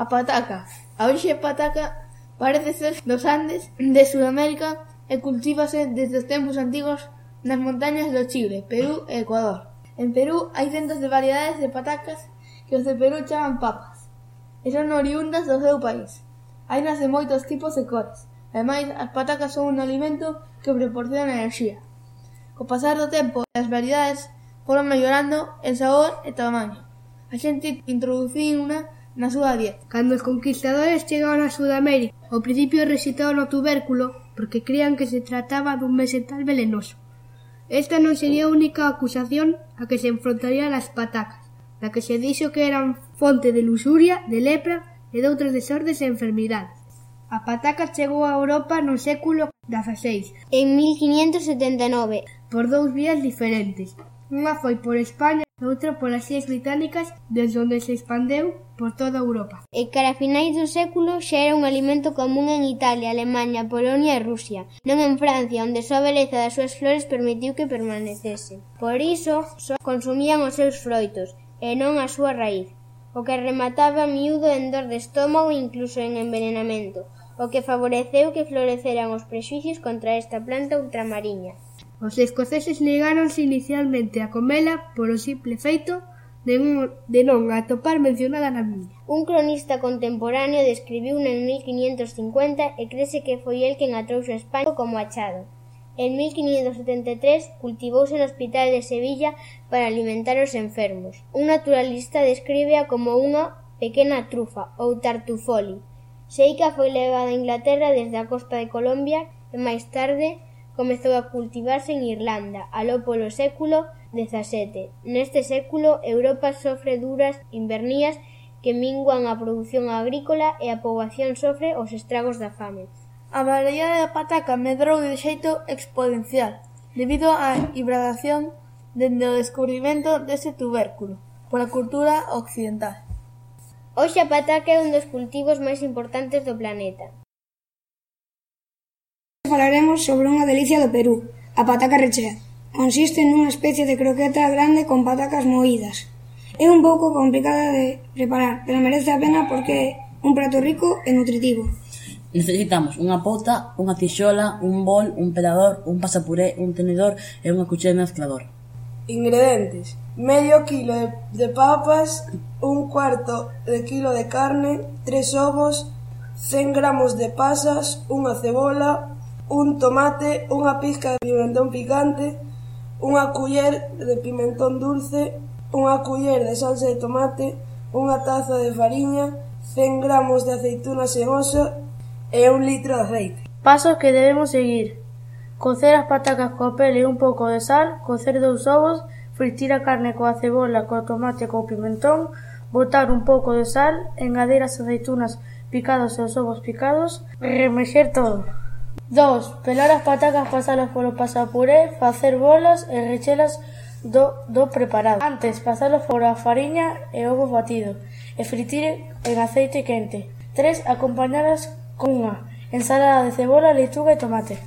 A pataca. A orixe pataca parece ser dos Andes de Sudamérica e cultívase desde os tempos antigos nas montañas do Chile, Perú e Ecuador. En Perú hai centos de variedades de patacas que os de Perú chaman papas e son oriundas do seu país. Hainas de moitos tipos e cores. Ademais, as patacas son un alimento que proporciona enerxía. Co pasar do tempo, as variedades foron mellorando en sabor e tamaño. A xente introducíuna na súa dieta. Cando os conquistadores chegaron a Sudamérica, ao principio rexeitaron o tubérculo porque creían que se trataba dun vegetal velenoso. Esta non sería a única acusación a que se enfrontarían as patacas, na que se dixo que eran fonte de luxuria, de lepra e de outros desordens e enfermidades. A pataca chegou a Europa no século XVI, en 1579, por dous vías diferentes. Unha foi por España e outra polas Illas Británicas, desde onde se expandeu por toda Europa. E cara a finais do século xa era un alimento común en Italia, Alemaña, Polonia e Rusia, non en Francia, onde só a beleza das súas flores permitiu que permanecese. Por iso, só consumían os seus froitos, e non a súa raíz, o que remataba miúdo en dor de estómago e incluso en envenenamento, o que favoreceu que floreceran os prexuicios contra esta planta ultramariña. Os escoceses negáronse inicialmente a comela por o simple feito de non atopar mencionada na Biblia. Un cronista contemporáneo describiuna en 1550 e crese que foi el quen a trouxo a España como achado. En 1573 cultivouse no Hospital de Sevilla para alimentar os enfermos. Un naturalista descríbea como unha pequena trufa ou tartufoli. Seica foi levada a Inglaterra desde a costa de Colombia e máis tarde comezou a cultivarse en Irlanda, aló polo século XVII. Neste século, Europa sofre duras invernías que minguan a produción agrícola e a poboación sofre os estragos da fame. A variedade da pataca medrou de xeito exponencial debido á hibridación dende o descubrimento deste tubérculo pola cultura occidental. Hoxe a pataca é un dos cultivos máis importantes do planeta. Falaremos sobre unha delicia do Perú, a pataca rechea. Consiste nunha especie de croqueta grande con patacas moídas. É un pouco complicada de preparar, pero merece a pena porque é un prato rico e nutritivo. Necesitamos unha pouta, unha tixola, un bol, un pelador, un pasapuré, un tenedor e unha cuchara mezclador. Ingredientes: medio kilo de papas, un cuarto de kilo de carne, 3 ovos, 100 gramos de pasas, unha cebola, un tomate, unha pizca de pimentón picante, unha culler de pimentón dulce, unha culler de salsa de tomate, unha taza de fariña, 100 gramos de aceitunas en oso e 1 litro de aceite. Pasos que debemos seguir: cocer as patacas coa pele e un pouco de sal, cocer 2 ovos, fritir a carne coa cebola, co tomate e co pimentón, botar un pouco de sal, engadir as aceitunas picadas e os ovos picados, remexer todo. 2. Pelar as patacas, pasalas polo pasapuré, facer bolas e rechelas do preparado. Antes, pasalos pola fariña e ovo batido e fritir en aceite quente. 3. Acompañalas con unha ensalada de cebola, leituga e tomate.